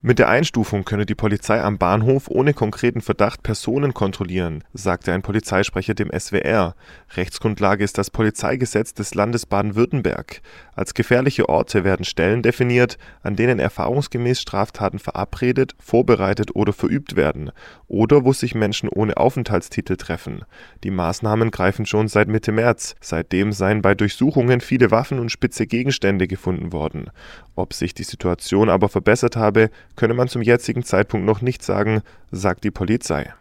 Mit der Einstufung könne die Polizei am Bahnhof ohne konkreten Verdacht Personen kontrollieren, sagte ein Polizeisprecher dem SWR. Rechtsgrundlage ist das Polizeigesetz des Landes Baden-Württemberg. Als gefährliche Orte werden Stellen definiert, an denen erfahrungsgemäß Straftaten verabredet, vorbereitet oder verübt werden, oder wo sich Menschen ohne Aufenthaltstitel treffen. Die Maßnahmen greifen schon seit Mitte März. Seitdem seien bei Durchsuchungen viele Waffen und spitze Gegenstände gefunden worden. Ob sich die Situation aber verbessert habe, könne man zum jetzigen Zeitpunkt noch nicht sagen, sagt die Polizei.